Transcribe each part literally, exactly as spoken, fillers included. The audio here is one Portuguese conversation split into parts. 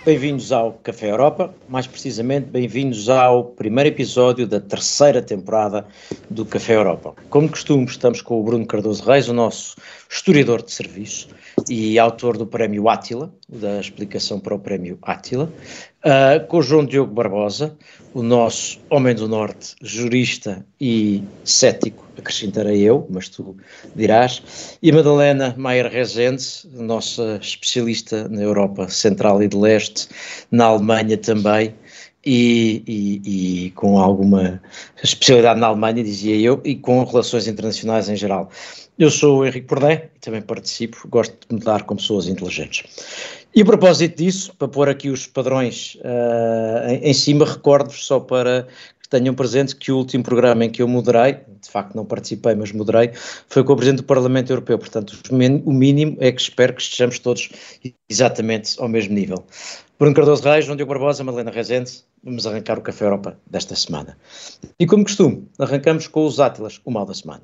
Bem-vindos ao Café Europa, mais precisamente bem-vindos ao primeiro episódio da terceira temporada do Café Europa. Como de costume, estamos com o Bruno Cardoso Reis, o nosso historiador de serviço e autor do Prémio Átila, da explicação para o Prémio Átila, uh, com o João Diogo Barbosa, o nosso homem do Norte, jurista e cético, acrescentarei eu, mas tu dirás, e a Madalena Maier Rezende, nossa especialista na Europa Central e de Leste, na Alemanha também, e, e, e com alguma especialidade na Alemanha, dizia eu, e com relações internacionais em geral. Eu sou o Henrique Pordé e também participo, gosto de me dar com pessoas inteligentes. E a propósito disso, para pôr aqui os padrões uh, em, em cima, recordo-vos só para que tenham presente que o último programa em que eu moderei, de facto não participei, mas moderei, foi com o Presidente do Parlamento Europeu, portanto o mínimo é que espero que estejamos todos exatamente ao mesmo nível. Bruno Cardoso Reis, João Diogo Barbosa, Madalena Rezende, vamos arrancar o Café Europa desta semana. E como costume, arrancamos com os Átilas, o mal da semana.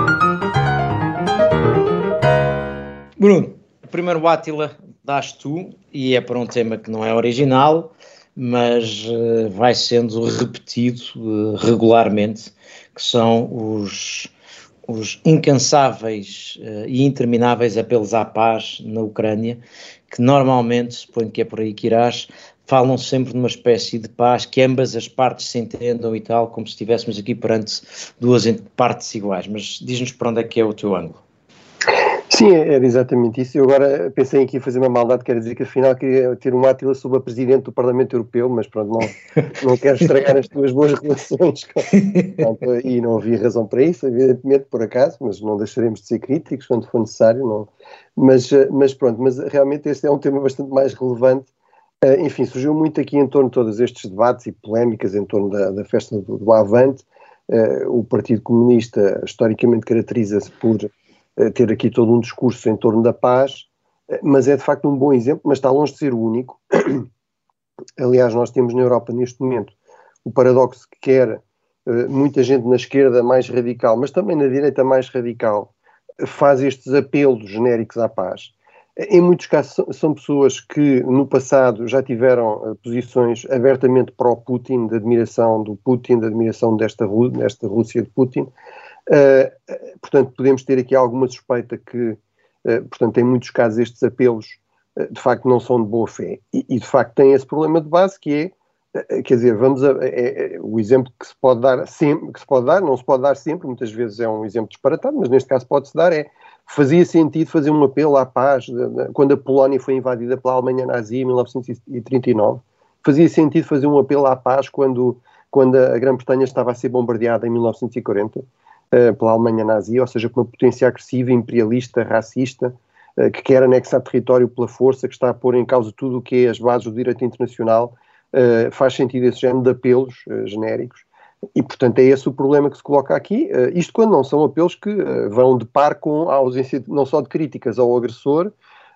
Bruno, o primeiro Átila dás tu, e é para um tema que não é original, mas uh, vai sendo repetido uh, regularmente, que são os, os incansáveis uh, e intermináveis apelos à paz na Ucrânia, que normalmente, suponho que é por aí que irás, falam sempre numa espécie de paz, que ambas as partes se entendam e tal, como se estivéssemos aqui perante duas partes iguais, mas diz-nos para onde é que é o teu ângulo. Sim, era exatamente isso. Eu agora pensei aqui em fazer uma maldade, quer dizer que afinal queria ter um Átila sobre a Presidente do Parlamento Europeu, mas pronto, não, não quero estragar as tuas boas relações com, pronto, e não havia razão para isso, evidentemente, por acaso, mas não deixaremos de ser críticos quando for necessário, não. Mas, mas pronto, mas realmente este é um tema bastante mais relevante. Enfim, surgiu muito aqui em torno de todos estes debates e polémicas em torno da, da festa do, do Avante. O Partido Comunista historicamente caracteriza-se por ter aqui todo um discurso em torno da paz, mas é de facto um bom exemplo, mas está longe de ser o único. Aliás, nós temos na Europa neste momento o paradoxo que quer muita gente na esquerda mais radical, mas também na direita mais radical, faz estes apelos genéricos à paz. Em muitos casos são pessoas que no passado já tiveram posições abertamente pró-Putin, de admiração do Putin, de admiração desta, desta Rússia de Putin. Uh, portanto, podemos ter aqui alguma suspeita que, uh, portanto, em muitos casos estes apelos uh, de facto não são de boa fé e, e de facto tem esse problema de base que é, uh, quer dizer, vamos a, é, é, o exemplo que se pode dar sempre, que se pode dar, não se pode dar sempre, muitas vezes é um exemplo disparatado, mas neste caso pode-se dar, é, fazia sentido fazer um apelo à paz de, de, quando a Polónia foi invadida pela Alemanha nazi em mil novecentos e trinta e nove, fazia sentido fazer um apelo à paz quando, quando a Grã-Bretanha estava a ser bombardeada em mil novecentos e quarenta, pela Alemanha nazi, ou seja, com uma potência agressiva, imperialista, racista, que quer anexar território pela força, que está a pôr em causa tudo o que é as bases do direito internacional, faz sentido esse género de apelos genéricos, e portanto é esse o problema que se coloca aqui, isto quando não são apelos que vão de par com a ausência não só de críticas ao agressor,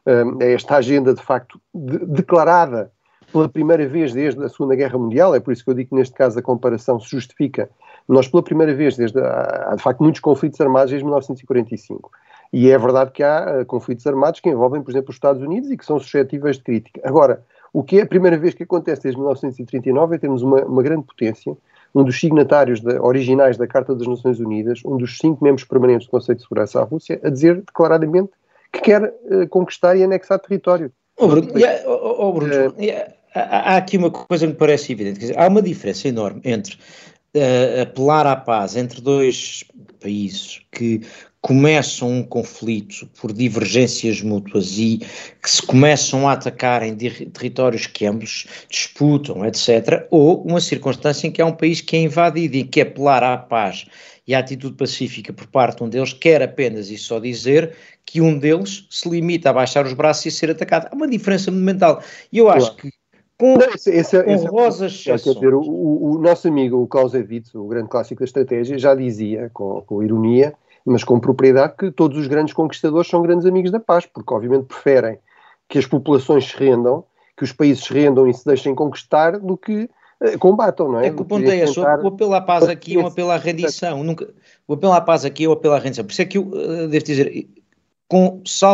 é esta agenda de facto de, declarada pela primeira vez desde a Segunda Guerra Mundial, é por isso que eu digo que neste caso a comparação se justifica. Nós, pela primeira vez, desde, há de facto muitos conflitos armados desde mil novecentos e quarenta e cinco. E é verdade que há uh, conflitos armados que envolvem, por exemplo, os Estados Unidos e que são suscetíveis de crítica. Agora, o que é a primeira vez que acontece desde mil novecentos e trinta e nove é termos uma, uma grande potência, um dos signatários de, originais da Carta das Nações Unidas, um dos cinco membros permanentes do Conselho de Segurança, a Rússia, a dizer declaradamente que quer uh, conquistar e anexar território. Oh, Bruno, yeah, oh, oh, Bruno uh, yeah, há, há aqui uma coisa que me parece evidente, quer dizer, há uma diferença enorme entre Uh, apelar à paz entre dois países que começam um conflito por divergências mútuas e que se começam a atacar em territórios que ambos disputam, etcétera, ou uma circunstância em que há um país que é invadido e que apelar à paz e à atitude pacífica por parte de um deles quer apenas e só dizer que um deles se limita a baixar os braços e a ser atacado. Há uma diferença fundamental e eu acho que com Não, esse, esse, honrosas esse, exceções. Quer dizer, o, o, o nosso amigo, o Clausewitz, o grande clássico da estratégia, já dizia, com, com ironia, mas com propriedade, que todos os grandes conquistadores são grandes amigos da paz, porque obviamente preferem que as populações se rendam, que os países se rendam e se deixem conquistar, do que uh, combatam, não é? É que o ponto é esse, o apelo à paz aqui é um apelo à rendição, nunca, o apelo à paz aqui é um apelo à rendição, por isso é que eu uh, devo dizer, com, salvo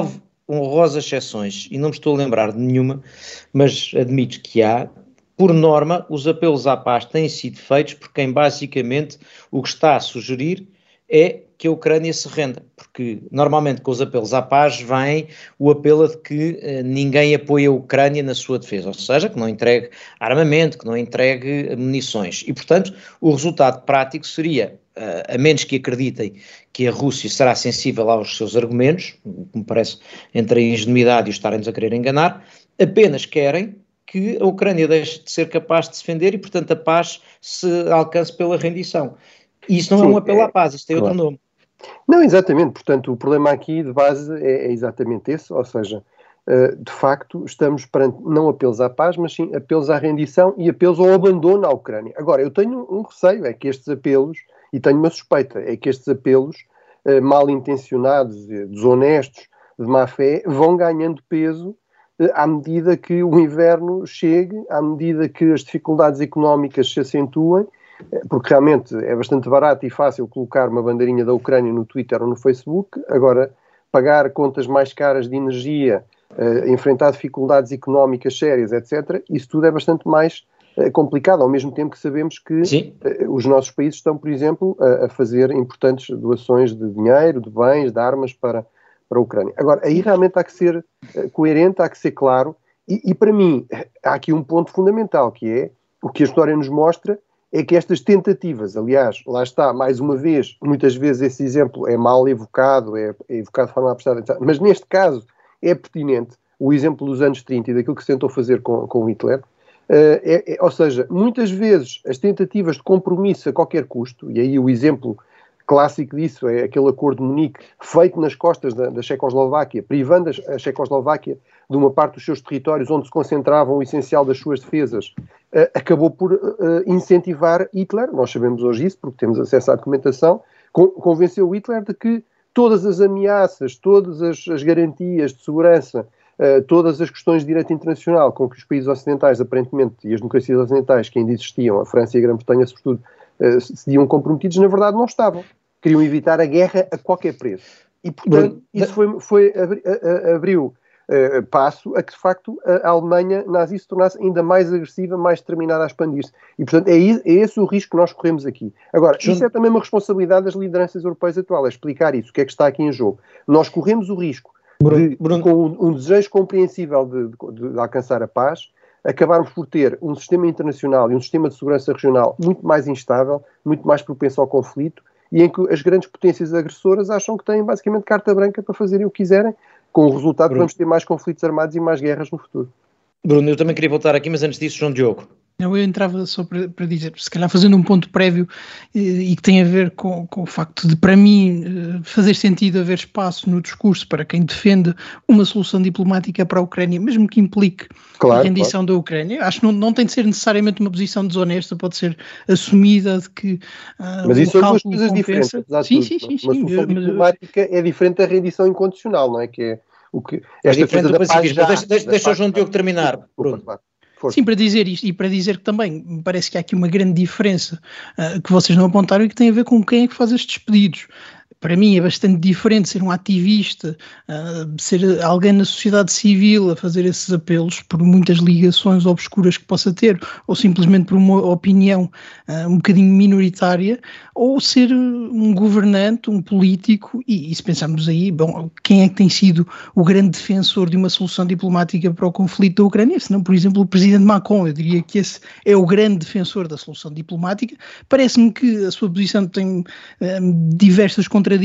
honrosas exceções, e não me estou a lembrar de nenhuma, mas admito que há, por norma, os apelos à paz têm sido feitos por quem basicamente o que está a sugerir é que a Ucrânia se renda, porque normalmente com os apelos à paz vem o apelo de que eh, ninguém apoia a Ucrânia na sua defesa, ou seja, que não entregue armamento, que não entregue munições, e portanto o resultado prático seria, uh, a menos que acreditem que a Rússia será sensível aos seus argumentos, que me parece entre a ingenuidade e o estarem-nos a querer enganar, apenas querem que a Ucrânia deixe de ser capaz de se defender e portanto a paz se alcance pela rendição. E isso não Sim, é um apelo é, à paz, isso tem claro. outro nome. Não, exatamente, portanto o problema aqui de base é, é exatamente esse, ou seja, uh, de facto estamos perante não apelos à paz, mas sim apelos à rendição e apelos ao abandono à Ucrânia. Agora, eu tenho um receio, é que estes apelos, e tenho uma suspeita, é que estes apelos uh, mal intencionados, desonestos, de má fé, vão ganhando peso uh, à medida que o inverno chegue, à medida que as dificuldades económicas se acentuem, porque realmente é bastante barato e fácil colocar uma bandeirinha da Ucrânia no Twitter ou no Facebook. Agora, pagar contas mais caras de energia, uh, enfrentar dificuldades económicas sérias, etcétera, isso tudo é bastante mais uh, complicado, ao mesmo tempo que sabemos que uh, os nossos países estão, por exemplo, a, a fazer importantes doações de dinheiro, de bens, de armas para, para a Ucrânia. Agora, aí realmente há que ser uh, coerente, há que ser claro, e, e para mim há aqui um ponto fundamental, que é o que a história nos mostra, é que estas tentativas, aliás, lá está, mais uma vez, muitas vezes esse exemplo é mal evocado, é, é evocado de forma apressada, mas neste caso é pertinente o exemplo dos anos trinta e daquilo que se tentou fazer com, com Hitler, uh, é, é, ou seja, muitas vezes as tentativas de compromisso a qualquer custo, e aí o exemplo clássico disso é aquele acordo de Munique feito nas costas da, da Checoslováquia, privando a Checoslováquia de uma parte dos seus territórios onde se concentravam o essencial das suas defesas, uh, acabou por uh, incentivar Hitler, nós sabemos hoje isso porque temos acesso à documentação, con convenceu Hitler de que todas as ameaças, todas as, as garantias de segurança, uh, todas as questões de direito internacional com que os países ocidentais, aparentemente, e as democracias ocidentais que ainda existiam, a França e a Grã-Bretanha sobretudo, uh, se diam comprometidos, na verdade não estavam. Queriam evitar a guerra a qualquer preço. E, portanto, isso foi, foi, abri, a, a, abriu Uh, passo a que, de facto, a Alemanha nazi se tornasse ainda mais agressiva, mais determinada a expandir-se. E, portanto, é, é esse o risco que nós corremos aqui. Agora, Sim. isso é também uma responsabilidade das lideranças europeias atuais, é explicar isso, o que é que está aqui em jogo. Nós corremos o risco Bruno, de, Bruno. com um, um desejo compreensível de, de, de alcançar a paz, acabarmos por ter um sistema internacional e um sistema de segurança regional muito mais instável, muito mais propenso ao conflito, e em que as grandes potências agressoras acham que têm basicamente carta branca para fazerem o que quiserem, com o resultado que vamos ter mais conflitos armados e mais guerras no futuro. Bruno, eu também queria voltar aqui, mas antes disso, João Diogo. Eu entrava só para, para dizer, se calhar fazendo um ponto prévio e, e que tem a ver com, com o facto de, para mim, fazer sentido haver espaço no discurso para quem defende uma solução diplomática para a Ucrânia, mesmo que implique claro, a rendição claro. da Ucrânia. Acho que não, não tem de ser necessariamente uma posição desonesta, pode ser assumida de que uh, mas isso são duas coisas diferentes. Sim, sim, sim, sim. Uma solução mas, diplomática é diferente da rendição incondicional, não é? Que é o que, esta é diferente do pacifismo. Já, deixa deixa, deixa o João Diogo terminar, Bruno. Sim, para dizer isto, e para dizer que também me parece que há aqui uma grande diferença uh, que vocês não apontaram e que tem a ver com quem é que faz estes pedidos. Para mim é bastante diferente ser um ativista, uh, ser alguém na sociedade civil a fazer esses apelos por muitas ligações obscuras que possa ter, ou simplesmente por uma opinião uh, um bocadinho minoritária, ou ser um governante, um político, e, e se pensarmos aí, bom, quem é que tem sido o grande defensor de uma solução diplomática para o conflito da Ucrânia? Se não, por exemplo, o presidente Macron. Eu diria que esse é o grande defensor da solução diplomática. Parece-me que a sua posição tem um, diversas contradições,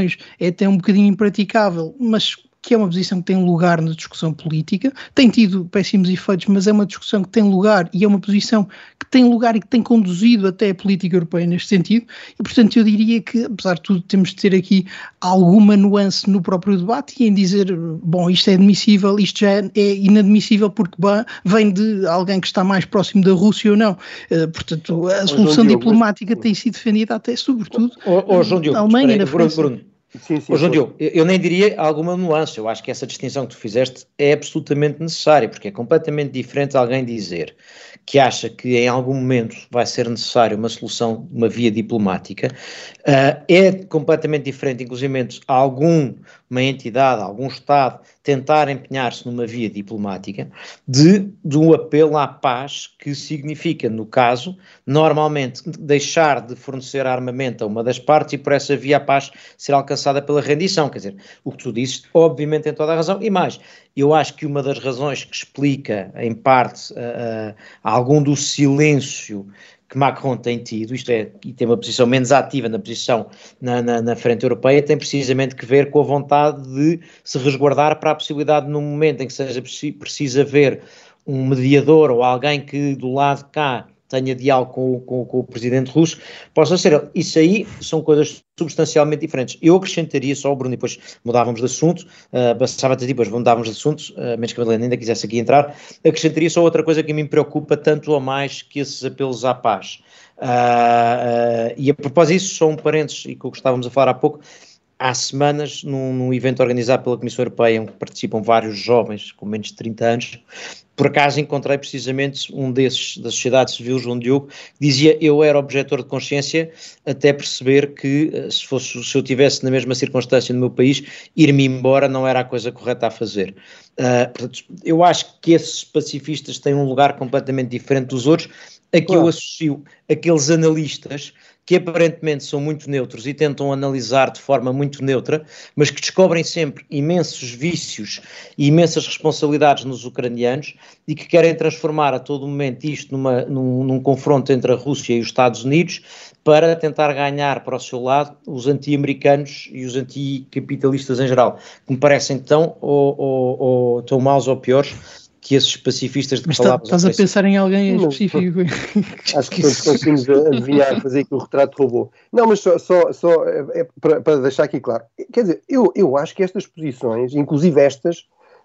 é até um bocadinho impraticável, mas que é uma posição que tem lugar na discussão política, tem tido péssimos efeitos, mas é uma discussão que tem lugar e é uma posição que tem lugar e que tem conduzido até a política europeia neste sentido, e portanto eu diria que, apesar de tudo, temos de ter aqui alguma nuance no próprio debate e em dizer, bom, isto é admissível, isto já é inadmissível porque vem de alguém que está mais próximo da Rússia ou não. Uh, portanto, a solução diplomática tem sido defendida até, sobretudo, oh, oh, João Diogo, na Alemanha e na Bruno, França. Bruno. Sim, sim, Ô, João Diogo, eu nem diria alguma nuance, eu acho que essa distinção que tu fizeste é absolutamente necessária, porque é completamente diferente alguém dizer que acha que em algum momento vai ser necessário uma solução, uma via diplomática, uh, é completamente diferente, inclusive alguma entidade, algum Estado tentar empenhar-se numa via diplomática de, de um apelo à paz que significa, no caso, normalmente deixar de fornecer armamento a uma das partes e por essa via a paz ser alcançada pela rendição. Quer dizer, o que tu dizes, obviamente, tem toda a razão. E mais, eu acho que uma das razões que explica, em parte, uh, uh, algum do silêncio que Macron tem tido, isto é, e tem uma posição menos ativa na posição na, na, na frente europeia, tem precisamente que ver com a vontade de se resguardar para a possibilidade, num momento em que seja preciso haver um mediador ou alguém que do lado de cá tenha diálogo com, com, com o presidente russo, possa ser. Isso aí são coisas substancialmente diferentes. Eu acrescentaria só, Bruno, e depois mudávamos de assunto, uh, bastava-te depois mudávamos de assunto, uh, menos que a Madalena ainda quisesse aqui entrar, acrescentaria só outra coisa que me preocupa tanto ou mais que esses apelos à paz. Uh, uh, e a propósito disso, só um parênteses, e que estávamos a falar há pouco, há semanas, num, num evento organizado pela Comissão Europeia, em que participam vários jovens com menos de trinta anos, por acaso encontrei precisamente um desses, da sociedade civil, João Diogo, que dizia: eu era objetor de consciência até perceber que se, fosse, se eu tivesse na mesma circunstância no meu país, ir-me embora não era a coisa correta a fazer. Uh, portanto, eu acho que esses pacifistas têm um lugar completamente diferente dos outros, a que eu associo aqueles analistas que aparentemente são muito neutros e tentam analisar de forma muito neutra, mas que descobrem sempre imensos vícios e imensas responsabilidades nos ucranianos e que querem transformar a todo momento isto numa, num, num confronto entre a Rússia e os Estados Unidos para tentar ganhar para o seu lado os anti-americanos e os anticapitalistas em geral, que me parecem tão, ou, ou, ou, tão maus ou piores que esses pacifistas de que falávamos. Estás a pensar em alguém em específico? Acho que todos conseguimos adivinhar, fazer aqui o retrato de robô. Não, mas só, só, só é para, para deixar aqui claro. Quer dizer, eu, eu acho que estas posições, inclusive estas,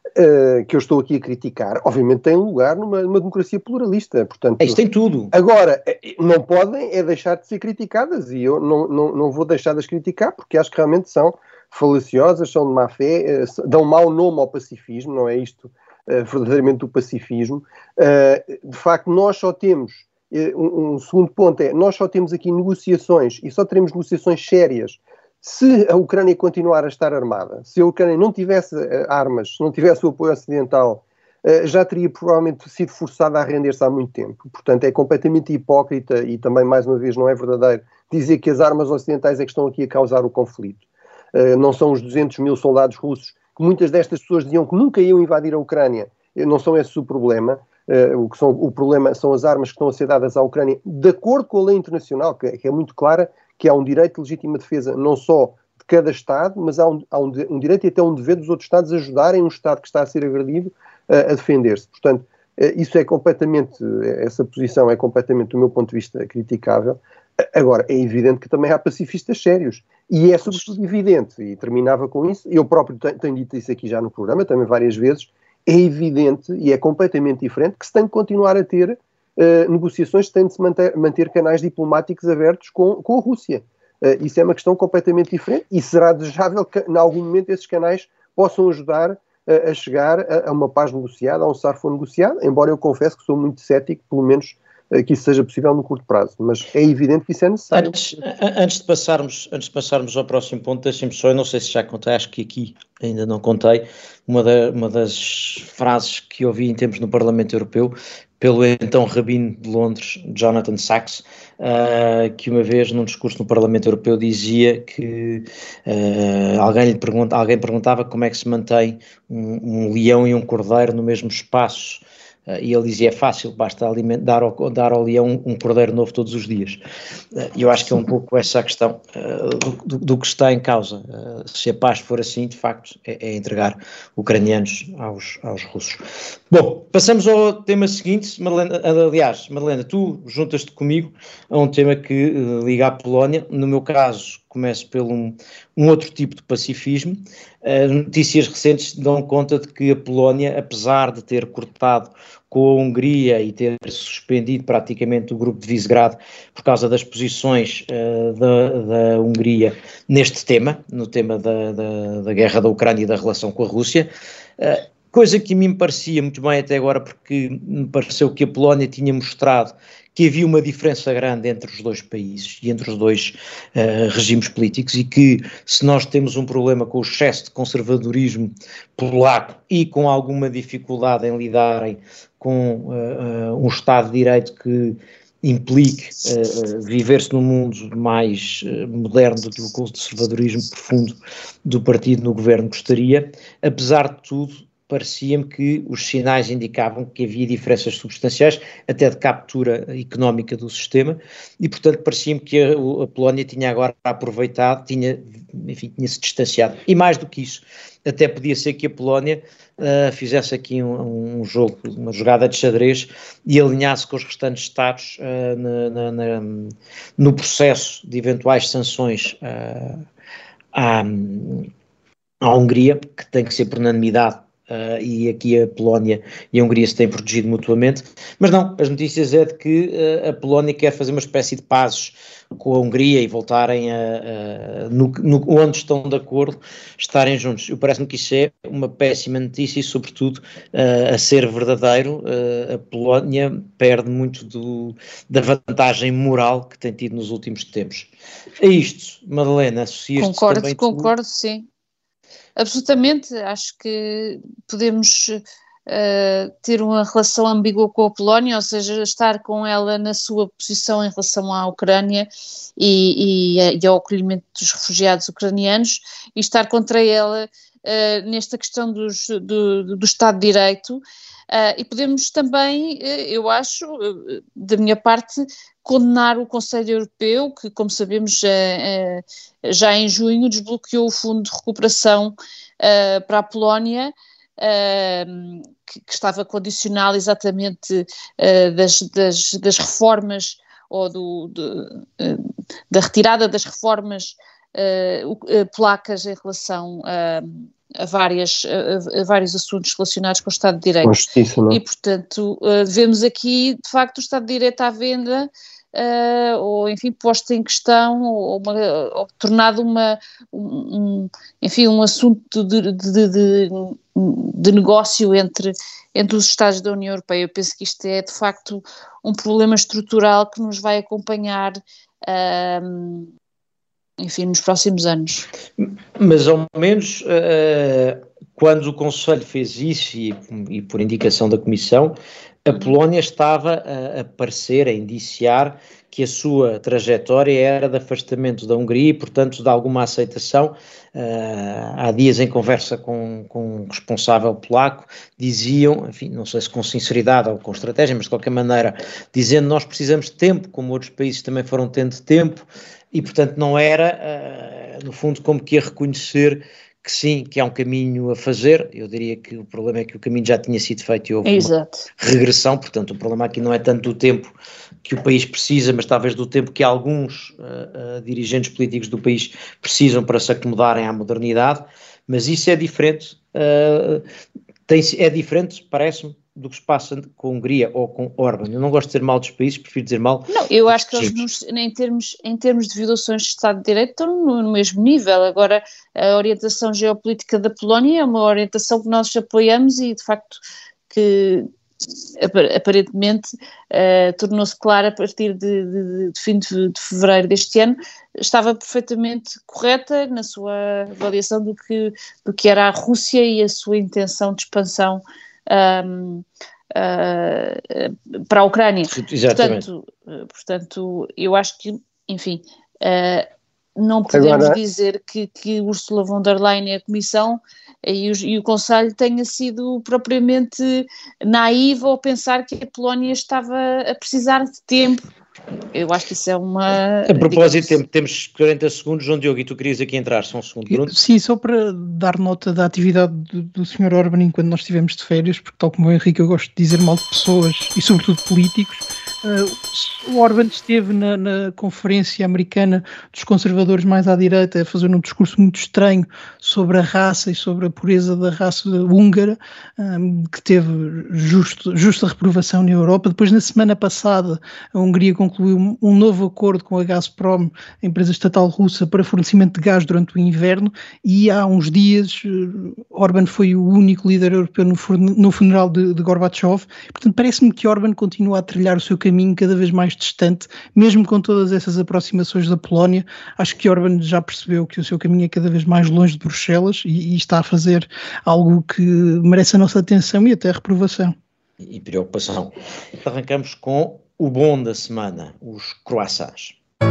uh, que eu estou aqui a criticar, obviamente têm lugar numa, numa democracia pluralista. Portanto, isto tem tudo. Agora, não podem é deixar de ser criticadas e eu não, não, não vou deixar de as criticar porque acho que realmente são falaciosas, são de má fé, uh, dão mau nome ao pacifismo, não é isto? Uh, verdadeiramente o pacifismo. Uh, de facto, nós só temos, uh, um, um segundo ponto é, nós só temos aqui negociações, e só teremos negociações sérias se a Ucrânia continuar a estar armada. Se a Ucrânia não tivesse uh, armas, se não tivesse o apoio ocidental, uh, já teria provavelmente sido forçada a render-se há muito tempo. Portanto, é completamente hipócrita e também, mais uma vez, não é verdadeiro dizer que as armas ocidentais é que estão aqui a causar o conflito. Uh, não são os duzentos mil soldados russos que muitas destas pessoas diziam que nunca iam invadir a Ucrânia. Não são esse o problema. Uh, o, que são, o problema são as armas que estão a ser dadas à Ucrânia de acordo com a lei internacional, que, que é muito clara, que há um direito de legítima defesa não só de cada Estado, mas há um, há um, um direito e até um dever dos outros Estados ajudarem um Estado que está a ser agredido uh, a defender-se. Portanto, uh, isso é completamente, essa posição é completamente, do meu ponto de vista, criticável. Agora, é evidente que também há pacifistas sérios. E é sobretudo evidente, e terminava com isso, eu próprio tenho, tenho dito isso aqui já no programa, também várias vezes, é evidente e é completamente diferente que se tem de continuar a ter uh, negociações, se tem de se manter, manter canais diplomáticos abertos com, com a Rússia. Uh, isso é uma questão completamente diferente e será desejável que, em algum momento, esses canais possam ajudar uh, a chegar a, a uma paz negociada, a um cessar-fogo negociado, embora eu confesso que sou muito cético, pelo menos, que isso seja possível no curto prazo, mas é evidente que isso é necessário. Antes, antes, de, passarmos, antes de passarmos ao próximo ponto, deixem-me só, eu não sei se já contei, acho que aqui ainda não contei, uma, da, uma das frases que ouvi em tempos no Parlamento Europeu, pelo então Rabino de Londres, Jonathan Sachs, uh, que uma vez num discurso no Parlamento Europeu dizia que uh, alguém, lhe pergunta, alguém perguntava como é que se mantém um, um leão e um cordeiro no mesmo espaço. Uh, e ele dizia: é fácil, basta alimentar, dar, ao, dar ao leão um, um cordeiro novo todos os dias. E uh, eu acho que é um pouco essa a questão uh, do, do, do que está em causa. Uh, se a paz for assim, de facto, é, é entregar ucranianos aos, aos russos. Bom, passamos ao tema seguinte. Madalena, aliás, Madalena, tu juntas-te comigo a um tema que uh, liga à Polónia. No meu caso, começo pelo um, um outro tipo de pacifismo. Uh, notícias recentes dão conta de que a Polónia, apesar de ter cortado com a Hungria e ter suspendido praticamente o grupo de Visegrado por causa das posições uh, da, da Hungria neste tema, no tema da, da, da guerra da Ucrânia e da relação com a Rússia, uh, coisa que a mim me parecia muito bem até agora, porque me pareceu que a Polónia tinha mostrado que havia uma diferença grande entre os dois países e entre os dois uh, regimes políticos, e que se nós temos um problema com o excesso de conservadorismo polaco e com alguma dificuldade em lidarem com uh, uh, um Estado de Direito que implique uh, viver-se num mundo mais uh, moderno do que o conservadorismo profundo do partido no governo gostaria, apesar de tudo, parecia-me que os sinais indicavam que havia diferenças substanciais, até de captura económica do sistema, e portanto parecia-me que a, a Polónia tinha agora aproveitado, tinha, enfim, tinha-se distanciado, e mais do que isso, até podia ser que a Polónia uh, fizesse aqui um, um jogo, uma jogada de xadrez e alinhasse com os restantes Estados uh, na, na, na, no processo de eventuais sanções uh, à, à Hungria, que tem que ser por unanimidade. Uh, e aqui a Polónia e a Hungria se têm protegido mutuamente, mas não, as notícias é de que uh, a Polónia quer fazer uma espécie de pazes com a Hungria e voltarem a, a no, no, onde estão de acordo, estarem juntos. Eu parece-me que isso é uma péssima notícia e sobretudo uh, a ser verdadeiro, uh, a Polónia perde muito do, da vantagem moral que tem tido nos últimos tempos. A isto, Madalena, associas-te Concordo, também concordo, tu? Sim. Absolutamente, acho que podemos uh, ter uma relação ambígua com a Polónia, ou seja, estar com ela na sua posição em relação à Ucrânia e, e, e ao acolhimento dos refugiados ucranianos, e estar contra ela uh, nesta questão dos, do, do Estado de Direito. Uh, e podemos também, uh, eu acho, uh, da minha parte, condenar o Conselho Europeu, que, como sabemos, uh, uh, já em junho desbloqueou o Fundo de Recuperação uh, para a Polónia, uh, que, que estava condicional exatamente uh, das, das, das reformas, ou do, de, uh, da retirada das reformas uh, uh, polacas em relação a... Uh, A, várias, a, a vários assuntos relacionados com o Estado de Direito. Com justiça, não é? E, portanto, uh, vemos aqui, de facto, o Estado de Direito à venda, uh, ou, enfim, posto em questão, ou, uma, ou tornado uma, um, enfim, um assunto de, de, de, de negócio entre, entre os Estados da União Europeia. Eu penso que isto é, de facto, um problema estrutural que nos vai acompanhar uh, enfim, nos próximos anos. Mas ao menos uh, quando o Conselho fez isso e, e por indicação da Comissão, a Polónia estava a, a parecer, a indiciar que a sua trajetória era de afastamento da Hungria e, portanto, de alguma aceitação. Uh, há dias em conversa com, com um responsável polaco, diziam, enfim, não sei se com sinceridade ou com estratégia, mas de qualquer maneira, dizendo nós precisamos de tempo, como outros países também foram tendo tempo, e portanto não era, uh, no fundo, como que ia reconhecer que sim, que há um caminho a fazer. Eu diria que o problema é que o caminho já tinha sido feito e houve Exato. Uma regressão, portanto o problema aqui não é tanto do tempo que o país precisa, mas talvez do tempo que alguns uh, uh, dirigentes políticos do país precisam para se acomodarem à modernidade, mas isso é diferente, uh, tem, é diferente, parece-me, do que se passa com a Hungria ou com Orbán. Eu não gosto de dizer mal dos países, prefiro dizer mal. Não, eu acho que eles, nos, em, termos, em termos de violações de Estado de Direito, estão no, no mesmo nível. Agora, a orientação geopolítica da Polónia é uma orientação que nós apoiamos e, de facto, que aparentemente uh, tornou-se clara a partir de, de, de fim de, de fevereiro deste ano, estava perfeitamente correta na sua avaliação do que, do que era a Rússia e a sua intenção de expansão Um, uh, para a Ucrânia. Exatamente. Portanto, uh, portanto, eu acho que, enfim, uh, não podemos Agora... dizer que, que Ursula von der Leyen e a Comissão e o, e o Conselho tenha sido propriamente naiva ao pensar que a Polónia estava a precisar de tempo. Eu acho que isso é uma... A propósito, digamos... temos quarenta segundos, João Diogo, e tu querias aqui entrar, só um segundo, Bruno? Sim, só para dar nota da atividade do, do senhor Orbán enquanto nós estivemos de férias, porque tal como o Henrique eu gosto de dizer mal de pessoas e sobretudo políticos. Uh, o Orbán esteve na, na conferência americana dos conservadores mais à direita a fazer um discurso muito estranho sobre a raça e sobre a pureza da raça húngara, um, que teve justo, justa reprovação na Europa. Depois, na semana passada, a Hungria concluiu um novo acordo com a Gazprom, a empresa estatal russa, para fornecimento de gás durante o inverno, e há uns dias Orbán foi o único líder europeu no, no funeral de, de Gorbachev. Portanto, parece-me que Orbán continua a trilhar o seu caminho caminho cada vez mais distante, mesmo com todas essas aproximações da Polónia. Acho que Orbán já percebeu que o seu caminho é cada vez mais longe de Bruxelas e, e está a fazer algo que merece a nossa atenção e até a reprovação. E preocupação. Arrancamos com o bom da semana, os croissants.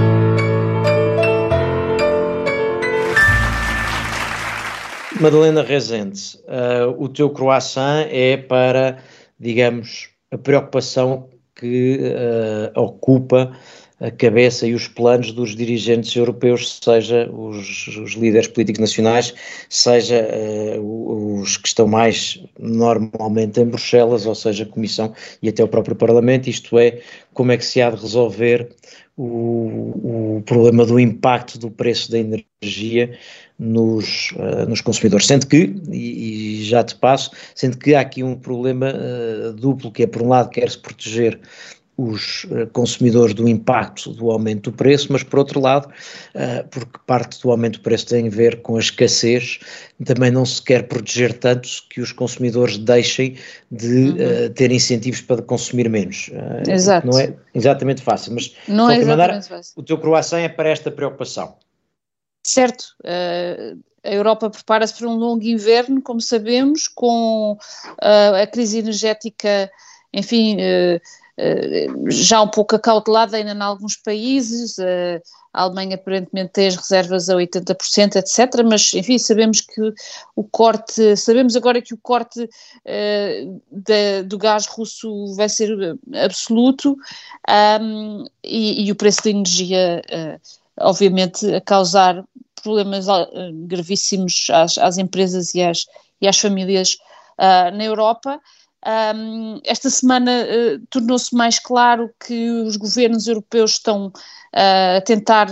Madalena Rezende, uh, o teu croissant é para, digamos, a preocupação que uh, ocupa a cabeça e os planos dos dirigentes europeus, seja os, os líderes políticos nacionais, seja uh, os que estão mais normalmente em Bruxelas, ou seja, a Comissão e até o próprio Parlamento, isto é, como é que se há de resolver o, o problema do impacto do preço da energia nos, uh, nos consumidores, sendo que, e, e já te passo, sendo que há aqui um problema uh, duplo, que é, por um lado, quer-se proteger os uh, consumidores do impacto do aumento do preço, mas por outro lado, uh, porque parte do aumento do preço tem a ver com a escassez, também não se quer proteger tanto que os consumidores deixem de uhum. uh, ter incentivos para consumir menos. Uh, Exato. Não é exatamente fácil, mas não é exatamente maneira, fácil. O teu croissant é para esta preocupação. Certo, uh, a Europa prepara-se para um longo inverno, como sabemos, com uh, a crise energética, enfim, uh, uh, já um pouco acautelada ainda em alguns países, uh, a Alemanha aparentemente tem as reservas a oitenta por cento, etcétera, mas enfim, sabemos que o corte, sabemos agora que o corte uh, de, do gás russo vai ser absoluto, um, e, e o preço da energia uh, obviamente a causar problemas uh, gravíssimos às, às empresas e às, e às famílias uh, na Europa. Um, esta semana uh, tornou-se mais claro que os governos europeus estão uh, a tentar,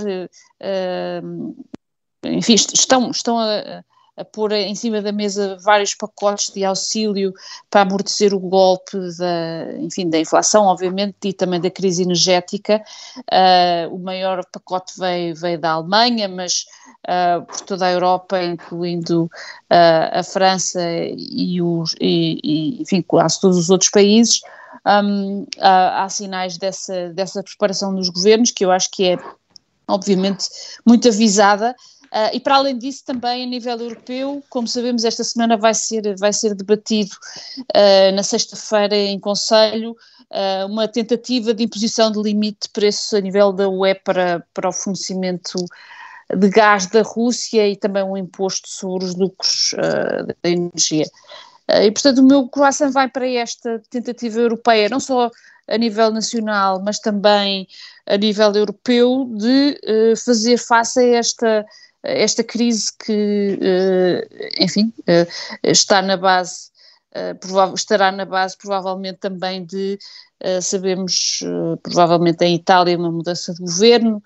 uh, enfim, estão, estão a, a pôr em cima da mesa vários pacotes de auxílio para amortecer o golpe da, enfim, da inflação, obviamente, e também da crise energética. Uh, o maior pacote veio, veio da Alemanha, mas uh, por toda a Europa, incluindo uh, a França e, os, e, e enfim, quase todos os outros países. Um, há, há sinais dessa, dessa preparação dos governos, que eu acho que é, obviamente, muito avisada. Uh, e para além disso também a nível europeu, como sabemos, esta semana vai ser, vai ser debatido uh, na sexta-feira em Conselho uh, uma tentativa de imposição de limite de preço a nível da U E para, para o fornecimento de gás da Rússia e também um imposto sobre os lucros uh, da energia. Uh, e portanto o meu croissant vai para esta tentativa europeia, não só a nível nacional, mas também a nível europeu, de uh, fazer face a esta esta crise que, enfim, está na base, estará na base provavelmente também de, sabemos, provavelmente em Itália uma mudança de governo,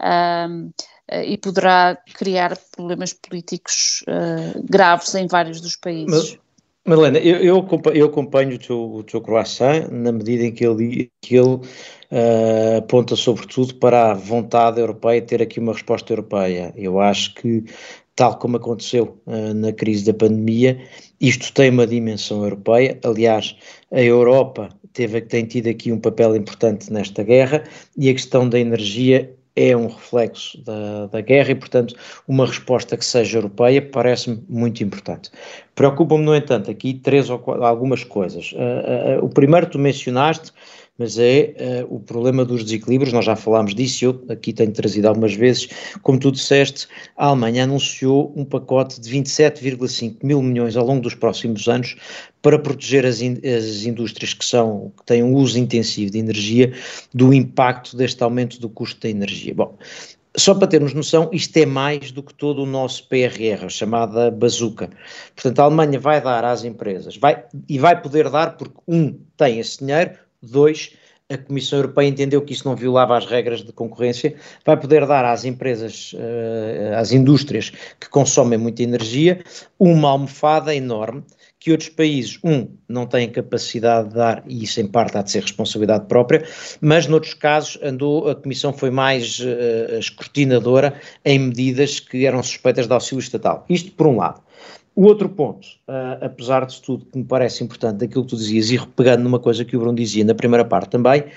e poderá criar problemas políticos graves em vários dos países. Madalena, eu, eu, acompanho, eu acompanho o teu, o teu croissant na medida em que ele, que ele uh, aponta sobretudo para a vontade europeia de ter aqui uma resposta europeia. Eu acho que, tal como aconteceu uh, na crise da pandemia, isto tem uma dimensão europeia. Aliás, a Europa teve, tem tido aqui um papel importante nesta guerra, e a questão da energia é um reflexo da, da guerra e, portanto, uma resposta que seja europeia parece-me muito importante. Preocupa-me, no entanto, aqui três ou quatro, algumas coisas. Uh, uh, o primeiro tu mencionaste, mas é uh, o problema dos desequilíbrios. Nós já falámos disso, eu aqui tenho trazido algumas vezes. Como tu disseste, a Alemanha anunciou um pacote de vinte e sete vírgula cinco mil milhões ao longo dos próximos anos para proteger as, in, as indústrias que, são, que têm um uso intensivo de energia do impacto deste aumento do custo da energia. Bom, só para termos noção, isto é mais do que todo o nosso P R R, a chamada bazuca. Portanto, a Alemanha vai dar às empresas, vai, e vai poder dar porque, um, tem esse dinheiro, dois, a Comissão Europeia entendeu que isso não violava as regras de concorrência, vai poder dar às empresas, uh, às indústrias que consomem muita energia, uma almofada enorme, que outros países, um, não têm capacidade de dar, e isso em parte há de ser responsabilidade própria, mas noutros casos andou, a Comissão foi mais uh, escrutinadora em medidas que eram suspeitas de auxílio estatal. Isto por um lado. O outro ponto, uh, apesar de tudo que me parece importante, daquilo que tu dizias, e pegando numa coisa que o Bruno dizia na primeira parte também,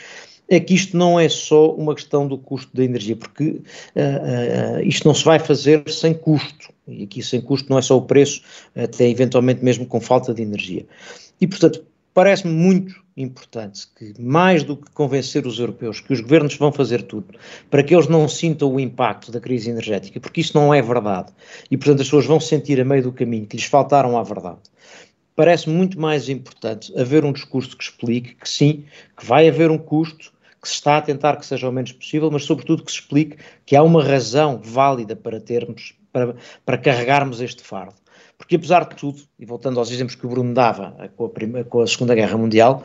é que isto não é só uma questão do custo da energia, porque uh, uh, isto não se vai fazer sem custo, e aqui sem custo não é só o preço, até eventualmente mesmo com falta de energia. E, portanto, parece-me muito importante que, mais do que convencer os europeus que os governos vão fazer tudo para que eles não sintam o impacto da crise energética, porque isso não é verdade, e, portanto, as pessoas vão sentir a meio do caminho que lhes faltaram à verdade. Parece muito mais importante haver um discurso que explique que sim, que vai haver um custo, que se está a tentar que seja o menos possível, mas sobretudo que se explique que há uma razão válida para termos, para, para carregarmos este fardo. Porque apesar de tudo, e voltando aos exemplos que o Bruno dava com a, primeira, com a Segunda Guerra Mundial,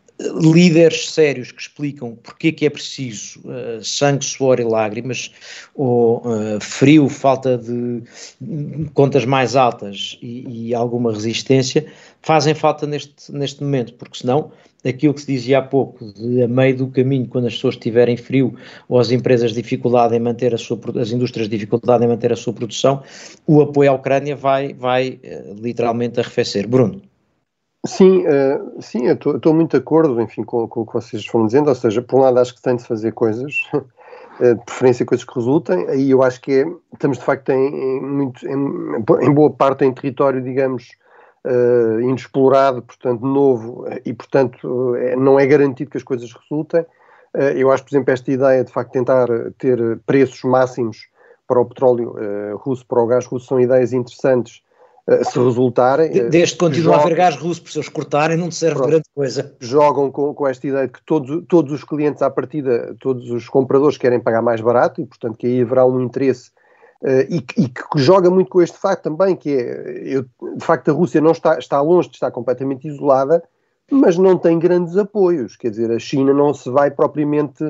líderes sérios que explicam porque é que é preciso uh, sangue, suor e lágrimas, ou uh, frio, falta de contas mais altas e, e alguma resistência, fazem falta neste, neste momento, porque senão aquilo que se dizia há pouco, de a meio do caminho, quando as pessoas tiverem frio ou as empresas dificuldade em manter a sua, as indústrias dificuldade em manter a sua produção, o apoio à Ucrânia vai, vai uh, literalmente arrefecer. Bruno? Sim, uh, sim, eu estou muito de acordo, enfim, com, com o que vocês foram dizendo, ou seja, por um lado acho que tem de fazer coisas, uh, de preferência coisas que resultem, aí eu acho que é, estamos de facto em, em, muito, em, em boa parte em território, digamos, uh, inexplorado, portanto novo, e portanto uh, não é garantido que as coisas resultem. Uh, eu acho, por exemplo, esta ideia de facto tentar ter preços máximos para o petróleo uh, russo, para o gás russo, são ideias interessantes. Se resultarem... Desde que continua a haver gás russo, por se eles cortarem, não te serve pronto, de grande coisa. Jogam com, com esta ideia de que todos, todos os clientes à partida, todos os compradores querem pagar mais barato e, portanto, que aí haverá um interesse uh, e, e que joga muito com este facto também, que é, eu, de facto, a Rússia não está, está longe de estar completamente isolada, mas não tem grandes apoios. Quer dizer, a China não se vai propriamente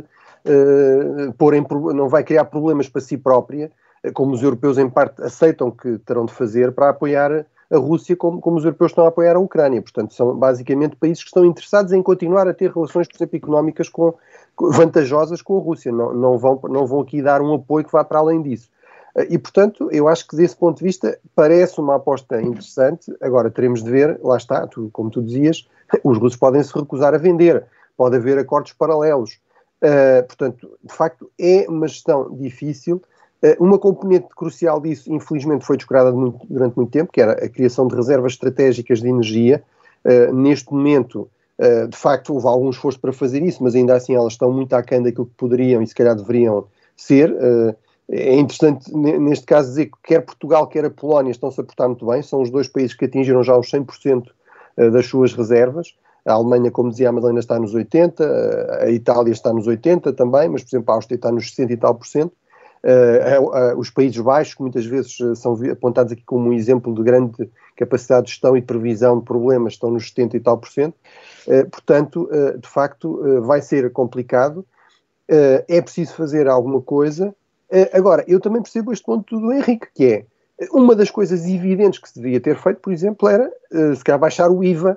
uh, pôr em, não vai criar problemas para si própria, como os europeus em parte aceitam que terão de fazer para apoiar a Rússia, como, como os europeus estão a apoiar a Ucrânia. Portanto, são basicamente países que estão interessados em continuar a ter relações, por exemplo, económicas com, vantajosas com a Rússia. Não, não, vão, não vão aqui dar um apoio que vá para além disso. E, portanto, eu acho que desse ponto de vista parece uma aposta interessante. Agora, teremos de ver, lá está, tu, como tu dizias, os russos podem se recusar a vender, pode haver acordos paralelos. Uh, portanto, de facto, é uma gestão difícil. Uma componente crucial disso, infelizmente, foi descurada muito, durante muito tempo, que era a criação de reservas estratégicas de energia. Uh, neste momento, uh, de facto, houve algum esforço para fazer isso, mas ainda assim elas estão muito aquém daquilo que poderiam e se calhar deveriam ser. Uh, é interessante, neste caso, dizer que quer Portugal, quer a Polónia estão-se a portar muito bem. São os dois países que atingiram já os cem por cento das suas reservas. A Alemanha, como dizia a Madalena, está nos oitenta por cento, a Itália está nos oitenta por cento também, mas, por exemplo, a Áustria está nos sessenta e tal por cento. Uh, uh, uh, os Países Baixos, que muitas vezes uh, são apontados aqui como um exemplo de grande capacidade de gestão e de previsão de problemas, estão nos setenta e tal por cento. Uh, portanto, uh, de facto, uh, vai ser complicado. Uh, é preciso fazer alguma coisa. Uh, agora, eu também percebo este ponto do Henrique, que é uma das coisas evidentes que se devia ter feito, por exemplo, era uh, se calhar baixar o I V A,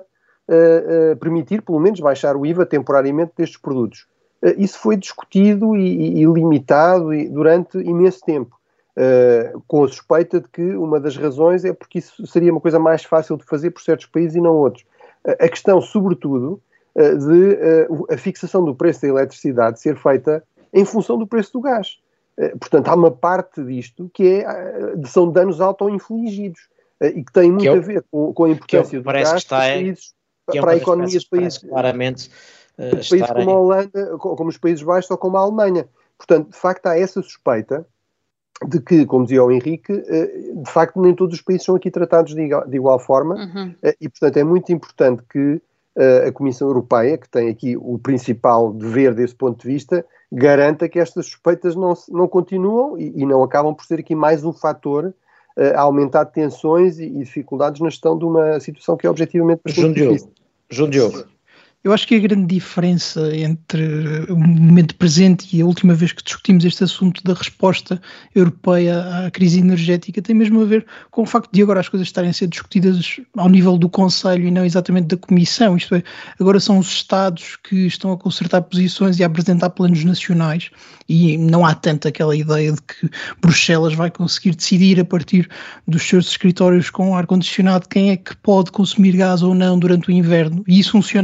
uh, uh, permitir pelo menos baixar o I V A temporariamente destes produtos. Isso foi discutido e, e limitado e, durante imenso tempo, uh, com a suspeita de que uma das razões é porque isso seria uma coisa mais fácil de fazer por certos países e não outros. Uh, a questão, sobretudo, uh, de uh, a fixação do preço da eletricidade ser feita em função do preço do gás. Uh, portanto, há uma parte disto que é, uh, são danos auto-infligidos uh, e que tem muito que eu, a ver com, com a importância do gás que para, países, é para a economia de países. Claramente. Uh, países como a Holanda, como os Países Baixos ou como a Alemanha. Portanto, de facto, há essa suspeita de que, como dizia o Henrique, de facto nem todos os países são aqui tratados de igual, de igual forma, uhum. E, portanto, é muito importante que a Comissão Europeia, que tem aqui o principal dever desse ponto de vista, garanta que estas suspeitas não, não continuam e, e não acabam por ser aqui mais um fator a aumentar tensões e, e dificuldades na gestão de uma situação que é objetivamente bastante difícil. João Diogo. Eu acho que a grande diferença entre o momento presente e a última vez que discutimos este assunto da resposta europeia à crise energética tem mesmo a ver com o facto de agora as coisas estarem a ser discutidas ao nível do Conselho e não exatamente da Comissão. Isto é, agora são os Estados que estão a concertar posições e a apresentar planos nacionais e não há tanto aquela ideia de que Bruxelas vai conseguir decidir a partir dos seus escritórios com ar-condicionado quem é que pode consumir gás ou não durante o inverno, e isso funciona melhor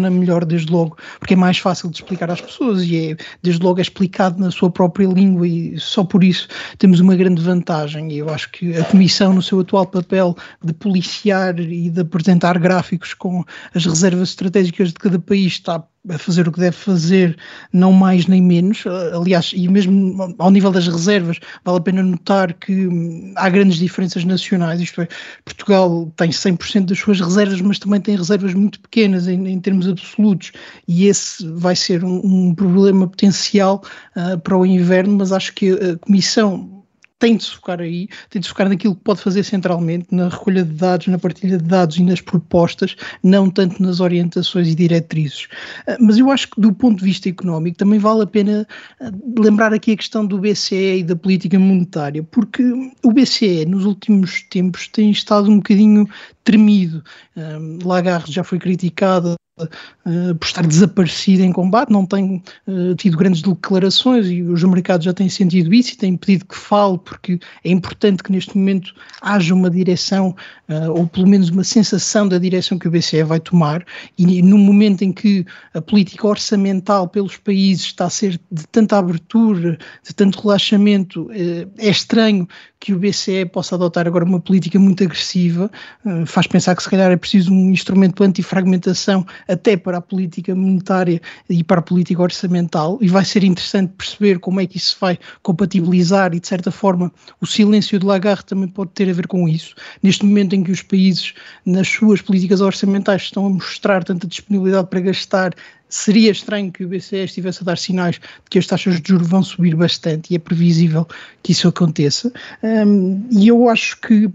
desde logo, porque é mais fácil de explicar às pessoas e é, desde logo, é explicado na sua própria língua e só por isso temos uma grande vantagem. E eu acho que a Comissão, no seu atual papel de policiar e de apresentar gráficos com as reservas estratégicas de cada país, está a fazer o que deve fazer, não mais nem menos. Aliás, e mesmo ao nível das reservas, vale a pena notar que há grandes diferenças nacionais, isto é, Portugal tem cem por cento das suas reservas, mas também tem reservas muito pequenas em, em termos absolutos, e esse vai ser um, um problema potencial uh, para o inverno, mas acho que a Comissão tem de se focar aí, tem de se focar naquilo que pode fazer centralmente, na recolha de dados, na partilha de dados e nas propostas, não tanto nas orientações e diretrizes. Mas eu acho que do ponto de vista económico também vale a pena lembrar aqui a questão do B C E e da política monetária, porque o B C E nos últimos tempos tem estado um bocadinho tremido. Lagarde já foi criticada Uh, por estar desaparecido em combate, não tem uh, tido grandes declarações e os mercados já têm sentido isso e têm pedido que fale, porque é importante que neste momento haja uma direção uh, ou pelo menos uma sensação da direção que o B C E vai tomar, e no momento em que a política orçamental pelos países está a ser de tanta abertura, de tanto relaxamento, uh, é estranho que o B C E possa adotar agora uma política muito agressiva. Uh, faz pensar que se calhar é preciso um instrumento de antifragmentação até para a política monetária e para a política orçamental, e vai ser interessante perceber como é que isso vai compatibilizar, e de certa forma o silêncio de Lagarde também pode ter a ver com isso. Neste momento em que os países nas suas políticas orçamentais estão a mostrar tanta disponibilidade para gastar, seria estranho que o B C E estivesse a dar sinais de que as taxas de juros vão subir bastante, e é previsível que isso aconteça. Um, e eu acho que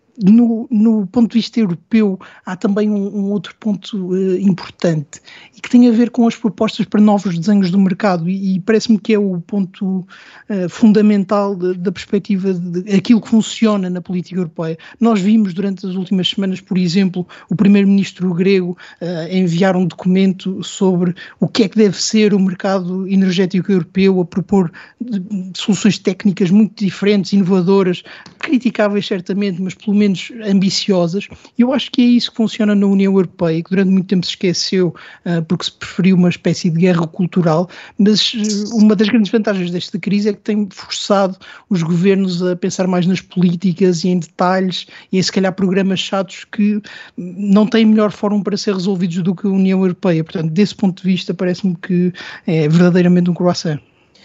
No, no ponto de vista europeu há também um, um outro ponto uh, importante, e que tem a ver com as propostas para novos desenhos do mercado, e, e parece-me que é o ponto uh, fundamental de, da perspectiva de, de aquilo que funciona na política europeia. Nós vimos durante as últimas semanas, por exemplo, o primeiro-ministro grego uh, enviar um documento sobre o que é que deve ser o mercado energético europeu, a propor de, de soluções técnicas muito diferentes, inovadoras, criticáveis certamente, mas pelo menos ambiciosas. E eu acho que é isso que funciona na União Europeia, que durante muito tempo se esqueceu uh, porque se preferiu uma espécie de guerra cultural, mas uh, uma das grandes vantagens desta crise é que tem forçado os governos a pensar mais nas políticas e em detalhes, e em se calhar programas chatos que não têm melhor fórum para ser resolvidos do que a União Europeia. Portanto, desse ponto de vista, parece-me que é verdadeiramente um croissant.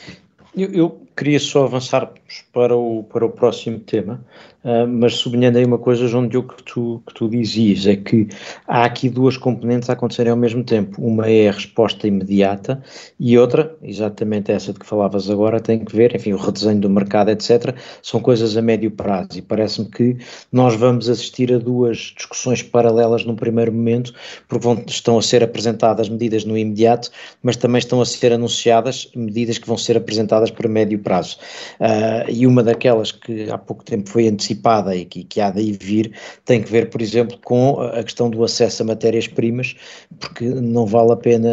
Eu, eu queria só avançar para o, para o próximo tema, uh, mas sublinhando aí uma coisa, João Diogo, que tu, que tu dizias, é que há aqui duas componentes a acontecerem ao mesmo tempo. Uma é a resposta imediata e outra, exatamente essa de que falavas agora, tem que ver, enfim, o redesenho do mercado, etcétera, são coisas a médio prazo, e parece-me que nós vamos assistir a duas discussões paralelas num primeiro momento, porque vão, estão a ser apresentadas medidas no imediato, mas também estão a ser anunciadas medidas que vão ser apresentadas para médio prazo. Uh, e uma daquelas que há pouco tempo foi antecipada e que, que há de vir, tem que ver, por exemplo, com a questão do acesso a matérias-primas, porque não vale a pena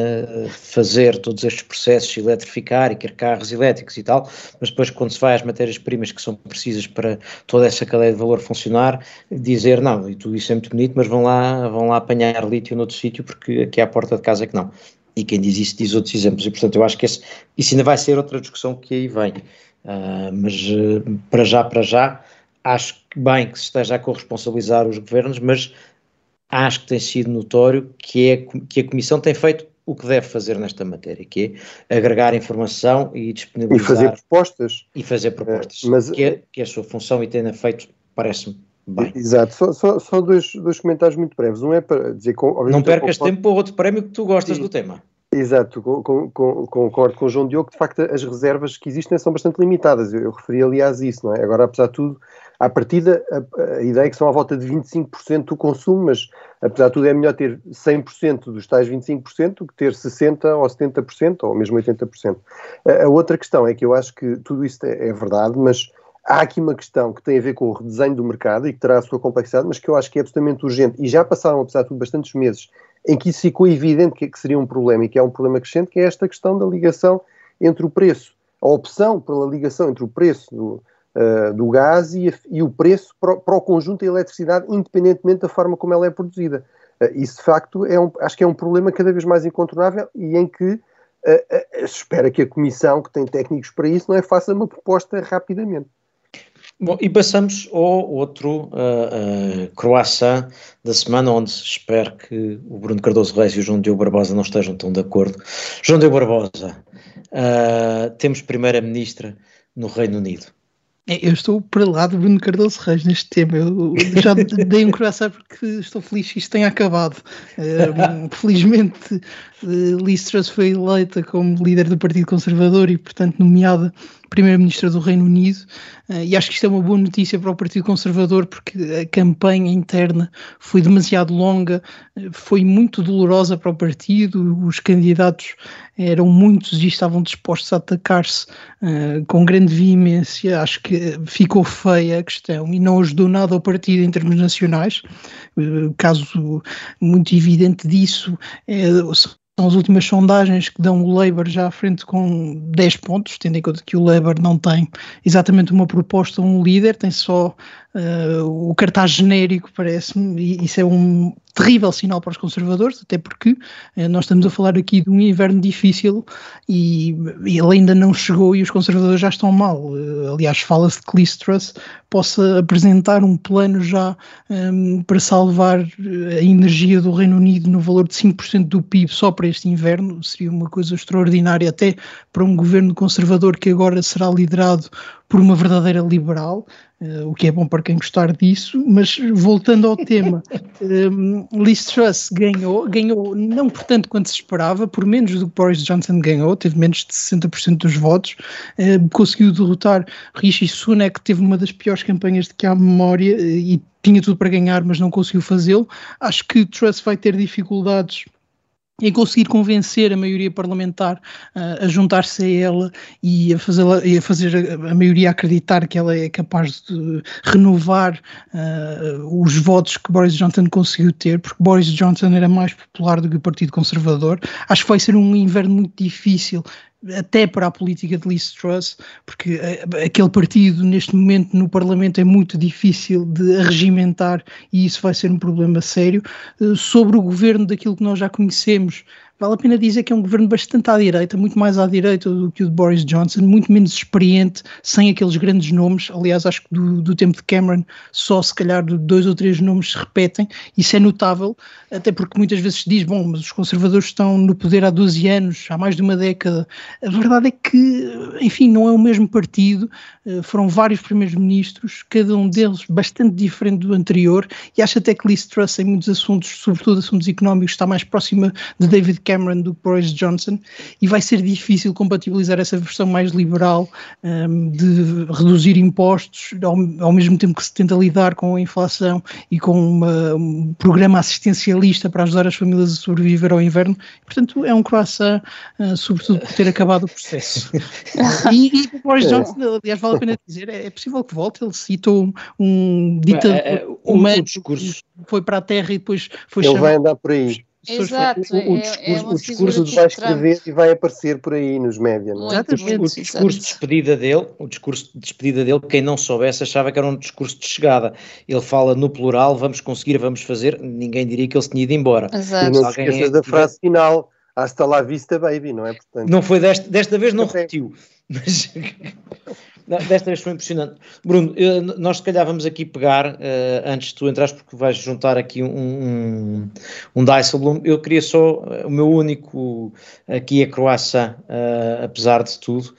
fazer todos estes processos, eletrificar e quer carros elétricos e tal, mas depois quando se vai às matérias-primas que são precisas para toda essa cadeia de valor funcionar, dizer, não, e tudo isso é muito bonito, mas vão lá, vão lá apanhar lítio noutro sítio, porque aqui à porta de casa é que não. E quem diz isso diz outros exemplos, e portanto eu acho que esse, isso ainda vai ser outra discussão que aí vem, uh, mas uh, para já, para já, acho que bem que se esteja a corresponsabilizar os governos, mas acho que tem sido notório que, é, que a Comissão tem feito o que deve fazer nesta matéria, que é agregar informação e disponibilizar. E fazer propostas. E fazer propostas, uh, mas, que, é, que é a sua função, e tem feito, parece-me, bem. Exato, só, só, só dois, dois comentários muito breves. Um é para dizer... Com, não percas tempo para outro prémio que tu gostas. Sim. Do tema. Exato, com, com, concordo com o João Diogo, de facto as reservas que existem são bastante limitadas, eu, eu referi aliás isso, não é? Agora, apesar de tudo, à partida, a, a ideia é que são à volta de vinte e cinco por cento do consumo, mas apesar de tudo é melhor ter cem por cento dos tais vinte e cinco por cento do que ter sessenta por cento ou setenta por cento ou mesmo oitenta por cento. A, a outra questão é que eu acho que tudo isso é, é verdade, mas há aqui uma questão que tem a ver com o redesenho do mercado e que terá a sua complexidade, mas que eu acho que é absolutamente urgente, e já passaram, apesar de tudo, bastantes meses em que isso ficou evidente que, que seria um problema, e que é um problema crescente, que é esta questão da ligação entre o preço, a opção pela ligação entre o preço do, uh, do gás e, a, e o preço para, para o conjunto da eletricidade, independentemente da forma como ela é produzida. Isso, de facto, é um, acho que é um problema cada vez mais incontornável e em que uh, uh, se espera que a Comissão, que tem técnicos para isso, não é, faça uma proposta rapidamente. Bom, e passamos ao outro uh, uh, croissant da semana, onde espero que o Bruno Cardoso Reis e o João Diogo Barbosa não estejam tão de acordo. João Diogo Barbosa, uh, temos primeira-ministra no Reino Unido. Eu estou para lá de Bruno Cardoso Reis neste tema. Eu já dei um croissant porque estou feliz que isto tenha acabado. Um, felizmente, uh, Liz Truss foi eleita como líder do Partido Conservador e, portanto, nomeada Primeira-Ministra do Reino Unido, uh, e acho que isto é uma boa notícia para o Partido Conservador porque a campanha interna foi demasiado longa, uh, foi muito dolorosa para o partido, os candidatos eram muitos e estavam dispostos a atacar-se uh, com grande veemência. Acho que ficou feia a questão e não ajudou nada ao partido em termos nacionais. Uh, caso muito evidente disso é são as últimas sondagens que dão o Labour já à frente com dez pontos, tendo em conta que o Labour não tem exatamente uma proposta, um líder, tem só uh, o cartaz genérico, parece-me, e isso é um terrível sinal para os conservadores, até porque uh, nós estamos a falar aqui de um inverno difícil e, e ele ainda não chegou e os conservadores já estão mal. Uh, aliás, fala-se de que Liz Truss possa apresentar um plano já um, para salvar a energia do Reino Unido no valor de cinco por cento do P I B só para este inverno. Seria uma coisa extraordinária até para um governo conservador que agora será liderado por uma verdadeira liberal, uh, o que é bom para quem gostar disso. Mas voltando ao tema, um, Liz Truss ganhou, ganhou não por tanto quanto se esperava, por menos do que Boris Johnson ganhou, teve menos de sessenta por cento dos votos, uh, conseguiu derrotar Rishi Sunak, que teve uma das piores campanhas de que há memória uh, e tinha tudo para ganhar, mas não conseguiu fazê-lo. Acho que Truss vai ter dificuldades em conseguir convencer a maioria parlamentar uh, a juntar-se a ela e a, e a fazer a, a maioria acreditar que ela é capaz de renovar uh, os votos que Boris Johnson conseguiu ter, porque Boris Johnson era mais popular do que o Partido Conservador. Acho que vai ser um inverno muito difícil até para a política de Liz Truss, porque aquele partido neste momento no Parlamento é muito difícil de arregimentar e isso vai ser um problema sério. Sobre o governo daquilo que nós já conhecemos, vale a pena dizer que é um governo bastante à direita, muito mais à direita do que o de Boris Johnson, muito menos experiente, sem aqueles grandes nomes. Aliás, acho que do, do tempo de Cameron só se calhar dois ou três nomes se repetem. Isso é notável, até porque muitas vezes se diz, bom, mas os conservadores estão no poder há doze anos, há mais de uma década. A verdade é que, enfim, não é o mesmo partido, foram vários primeiros ministros, cada um deles bastante diferente do anterior, e acho até que Liz Truss em muitos assuntos, sobretudo assuntos económicos, está mais próxima de David Cameron do que Boris Johnson, e vai ser difícil compatibilizar essa versão mais liberal um, de reduzir impostos ao, ao mesmo tempo que se tenta lidar com a inflação e com uma, um programa assistencialista para ajudar as famílias a sobreviver ao inverno. Portanto, é um croissant, uh, sobretudo por ter acabado o processo. e, e Boris Johnson, aliás, vale a pena dizer, é, é possível que volte. Ele citou um ditador é, é, um, um, um discurso que foi para a terra e depois foi ele chamado. vai andar por aí. Exato, o, o, é, discurso, é uma o discurso vai escrever e vai aparecer por aí nos médias. Não é? O, o discurso de despedida dele, o discurso de despedida dele, quem não soubesse achava que era um discurso de chegada. Ele fala no plural, vamos conseguir, vamos fazer, ninguém diria que ele se tinha ido embora. Exato. E não se esqueças da frase final, hasta lá vista baby, não é? Portanto, não foi desta, desta vez não repetiu, mas desta vez foi impressionante. Bruno, nós se calhar vamos aqui pegar, uh, antes de tu entrares, porque vais juntar aqui um, um, um Dijsselbloem, eu queria só, uh, o meu único aqui é croissant, uh, apesar de tudo,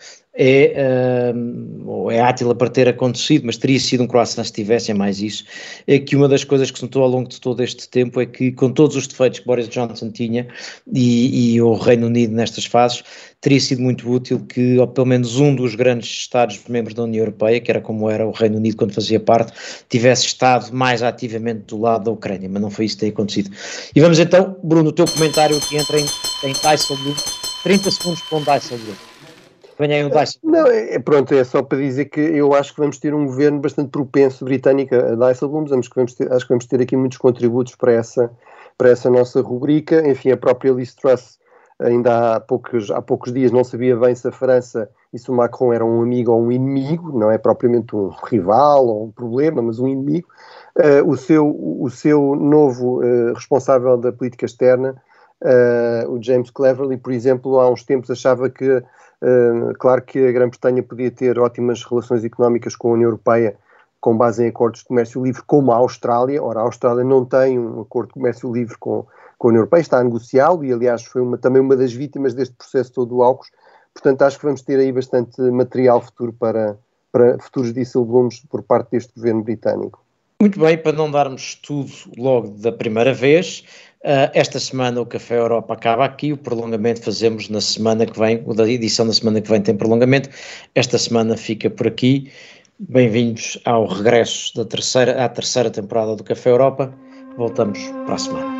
é, uh, ou é Átila para ter acontecido, mas teria sido um croissant se tivessem mais isso, é que uma das coisas que se notou ao longo de todo este tempo é que, com todos os defeitos que Boris Johnson tinha e, e o Reino Unido nestas fases, teria sido muito útil que, ou pelo menos um dos grandes Estados-membros da União Europeia, que era como era o Reino Unido quando fazia parte, tivesse estado mais ativamente do lado da Ucrânia, mas não foi isso que tem acontecido. E vamos então, Bruno, o teu comentário que entra em, em Dijsselbloem, trinta segundos para um Dijsselbloem. Venha aí um Dijsselbloem. Não, é, pronto, é só para dizer que eu acho que vamos ter um governo bastante propenso britânico a Dijsselbloem, acho que vamos ter, acho que vamos ter aqui muitos contributos para essa, para essa nossa rubrica. Enfim, a própria Liz Truss ainda há poucos, há poucos dias não sabia bem se a França e se o Macron era um amigo ou um inimigo, não é propriamente um rival ou um problema, mas um inimigo. uh, o, seu, o seu novo uh, responsável da política externa, uh, o James Cleverly, por exemplo, há uns tempos achava que, uh, claro que a Grã-Bretanha podia ter ótimas relações económicas com a União Europeia, com base em acordos de comércio livre, como a Austrália. Ora, a Austrália não tem um acordo de comércio livre com, com a União Europeia, está a negociá-lo e, aliás, foi uma, também uma das vítimas deste processo todo do AUKUS. Portanto, acho que vamos ter aí bastante material futuro para, para futuros disselblumes por parte deste governo britânico. Muito bem, para não darmos tudo logo da primeira vez, uh, esta semana o Café Europa acaba aqui, o prolongamento fazemos na semana que vem, o da edição da semana que vem tem prolongamento, esta semana fica por aqui. Bem-vindos ao regresso da terceira, à terceira temporada do Café Europa. Voltamos para a semana.